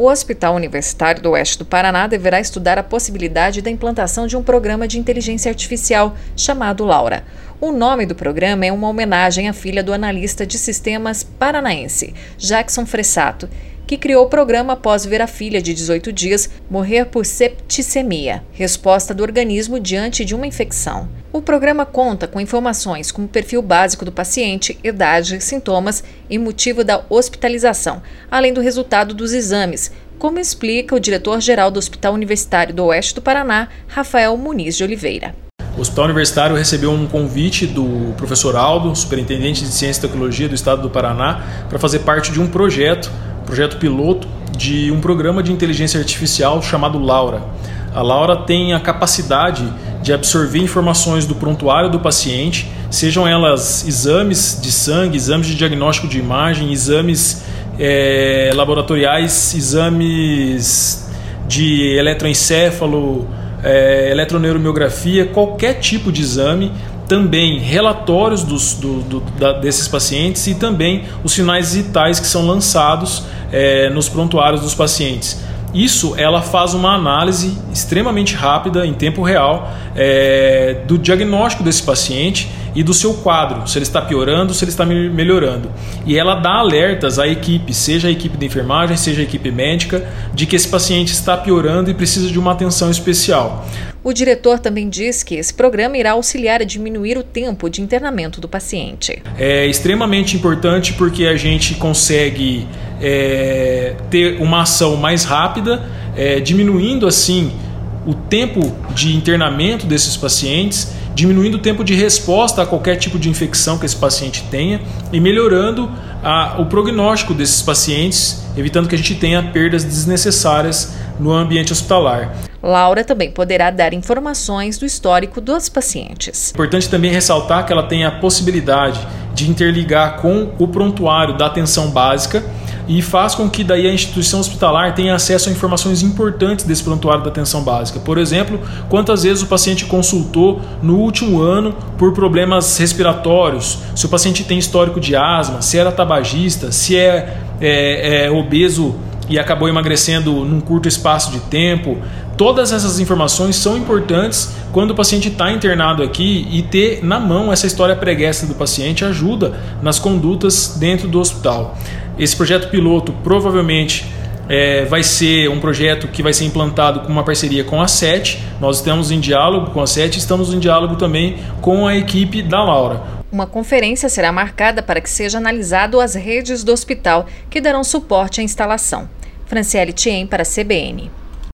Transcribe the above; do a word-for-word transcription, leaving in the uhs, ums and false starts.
O Hospital Universitário do Oeste do Paraná deverá estudar a possibilidade da implantação de um programa de inteligência artificial chamado Laura. O nome do programa é uma homenagem à filha do analista de sistemas paranaense, Jackson Fressato, que criou o programa após ver a filha de dezoito dias morrer por septicemia, resposta do organismo diante de uma infecção. O programa conta com informações como o perfil básico do paciente, idade, sintomas e motivo da hospitalização, além do resultado dos exames, como explica o diretor-geral do Hospital Universitário do Oeste do Paraná, Rafael Muniz de Oliveira. O Hospital Universitário recebeu um convite do professor Aldo, superintendente de Ciência e Tecnologia do Estado do Paraná, para fazer parte de um projeto, projeto piloto de um programa de inteligência artificial chamado Laura. A Laura tem a capacidade de absorver informações do prontuário do paciente, sejam elas exames de sangue, exames de diagnóstico de imagem, exames é, laboratoriais, exames de eletroencefalo, é, eletroneuromiografia, qualquer tipo de exame, também relatórios dos, do, do, da, desses pacientes e também os sinais vitais que são lançados é, nos prontuários dos pacientes. Isso, ela faz uma análise extremamente rápida, em tempo real, é, do diagnóstico desse paciente e do seu quadro, se ele está piorando, se ele está melhorando. E ela dá alertas à equipe, seja a equipe de enfermagem, seja a equipe médica, de que esse paciente está piorando e precisa de uma atenção especial. O diretor também diz que esse programa irá auxiliar a diminuir o tempo de internamento do paciente. É extremamente importante porque a gente consegue é, ter uma ação mais rápida, é, diminuindo assim o tempo de internamento desses pacientes, diminuindo o tempo de resposta a qualquer tipo de infecção que esse paciente tenha e melhorando a, o prognóstico desses pacientes, evitando que a gente tenha perdas desnecessárias no ambiente hospitalar. Laura também poderá dar informações do histórico dos pacientes. Importante também ressaltar que ela tem a possibilidade de interligar com o prontuário da atenção básica e faz com que daí a instituição hospitalar tenha acesso a informações importantes desse prontuário da atenção básica. Por exemplo, quantas vezes o paciente consultou no último ano por problemas respiratórios, se o paciente tem histórico de asma, se era tabagista, se é, é, é obeso e acabou emagrecendo num curto espaço de tempo. Todas essas informações são importantes quando o paciente está internado aqui e ter na mão essa história pregressa do paciente ajuda nas condutas dentro do hospital. Esse projeto piloto provavelmente é, vai ser um projeto que vai ser implantado com uma parceria com a SET. Nós estamos em diálogo com a SET e estamos em diálogo também com a equipe da Laura. Uma conferência será marcada para que seja analisado as redes do hospital que darão suporte à instalação. Franciele Thiem para a C B N.